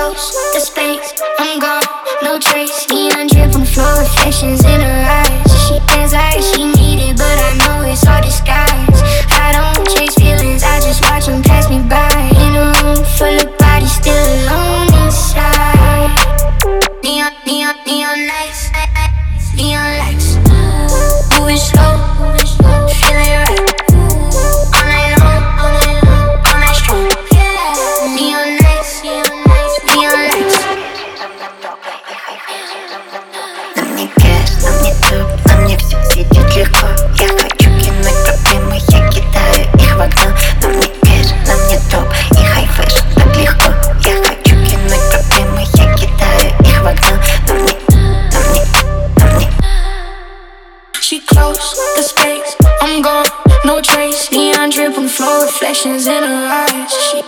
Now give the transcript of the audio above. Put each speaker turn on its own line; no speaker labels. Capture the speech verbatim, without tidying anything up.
close the space, I'm gone, no trace. Neon drip on the floor, reflections in her eyes. She feels like she need it, but I know it's all disguise. I don't chase feelings, I just watch them pass me by. In a room full of bodies, still alone inside. Neon, neon, neon lights, neon lights. Moving slow, feeling right. All night long, all night strong. Neon lights, neon lights.
На мне кэш, на мне топ, на мне все идет легко. Я хочу кинуть проблемы, я кидаю их в окно. На мне кэш, на мне топ и хай фэшн так легко. Я хочу кинуть проблемы, я кидаю их в окно. На мне, на мне, на мне.
She close the space, I'm gone, no trace. Neon drip on the floor, reflections in her eyes. She